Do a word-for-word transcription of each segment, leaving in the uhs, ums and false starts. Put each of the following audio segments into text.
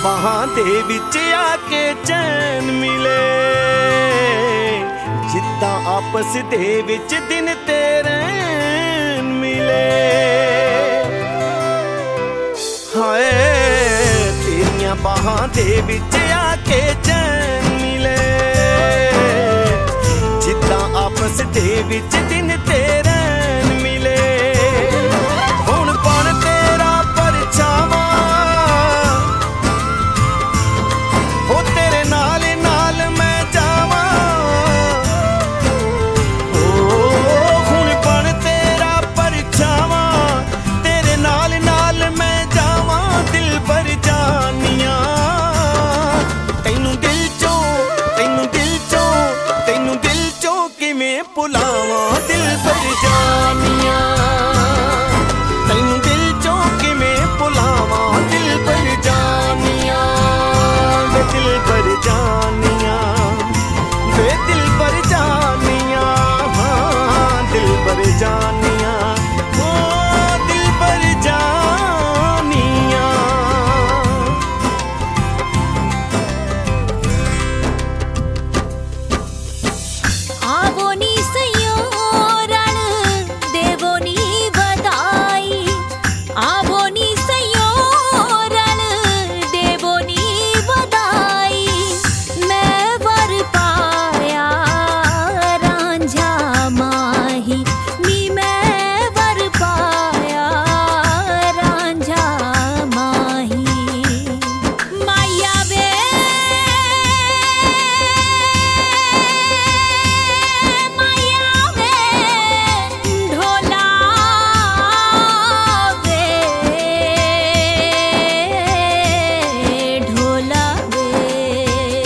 बाहां दे विच आके चैन मिले, जिद्दां आपस दे विच दिन ते रैन मिले। हाय तेरियां बाहां दे विच आके चैन मिले, जिद्दां आपस दे विच दिन ते रैन मिले। हुण बन तेरा परछावां हो तेरे नाल नाल मैं जावां, ओ हुण बन तेरा परछावां तेरे नाल नाल मैं जावां। दिल भर जानिया तैनू दिल चों तैनू दिल चों तैनू दिल चों किवें भुलावां। दिल भर जानिया तैनू दिल चों किवें भुलावां। दिल भर जानिया वे दिल भर जानिया वे दिल भर जानिया, हाँ दिल भर जानिया ओ दिल भर जानिया। आवो नी सयो रण देवो नी बधाई, आवो नी सयो रण देवो नी बधाई। मैं वर पाया रांझा माही नी, मैं वर पाया रांझा माही। माया वे माया वे ढोला वे ढोला वे।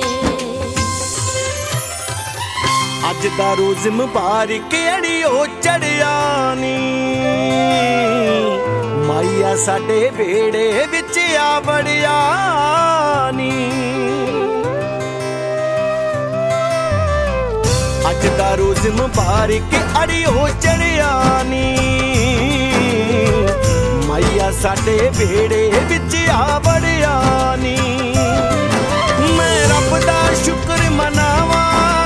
अज दा रोज मुबारक अड़ियो चढ़िया नी, माइया साडे बेड़े विच आ वड़िया नी। अज दा रोज मुबारक अड़ियो चढ़िया नी, माइया साडे बेड़े विच आ वड़िया नी। मैं रब दा शुक्र मनावां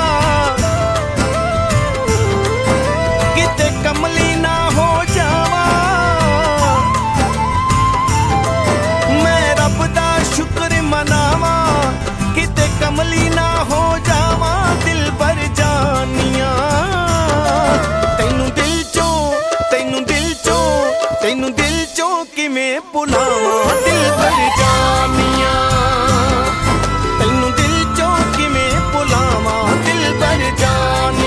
किते कमली ना हो जावां। मैं रब दा शुक्र मनावां किते कमली ना हो जावां। दिल भर जानिया तैनू दिल चों तैनू दिल चों तैनू दिल चों किवें भुलावां। दिल भर जानिया तैनू दिल चों किवें भुलावां। दिल भर जानिया